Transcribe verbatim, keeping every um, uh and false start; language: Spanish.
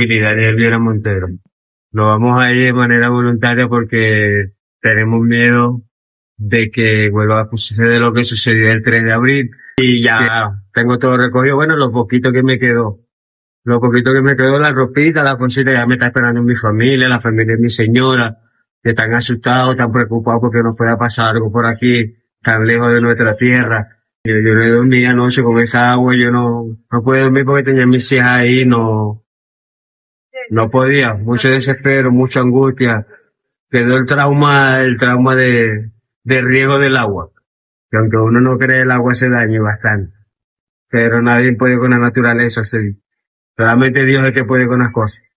tranquilidad de Elvira Montero. Nos vamos a ir de manera voluntaria porque tenemos miedo de que vuelva a suceder lo que sucedió el tres de abril. Y ya tengo todo recogido. Bueno, lo poquito que me quedó. Lo poquito que me quedó, la ropita, la cosita, ya me está esperando mi familia, la familia de mi señora, que están asustados, están preocupados porque nos pueda pasar algo por aquí, tan lejos de nuestra tierra. Yo, yo no dormí anoche con esa agua, yo no, no pude dormir porque tenía mis hijas ahí, no, no podía, mucho desespero, mucha angustia. Quedó el trauma, el trauma de, de riego del agua. Que aunque uno no cree, el agua hace daño bastante. Pero nadie puede con la naturaleza, sí. Solamente Dios es el que puede con las cosas.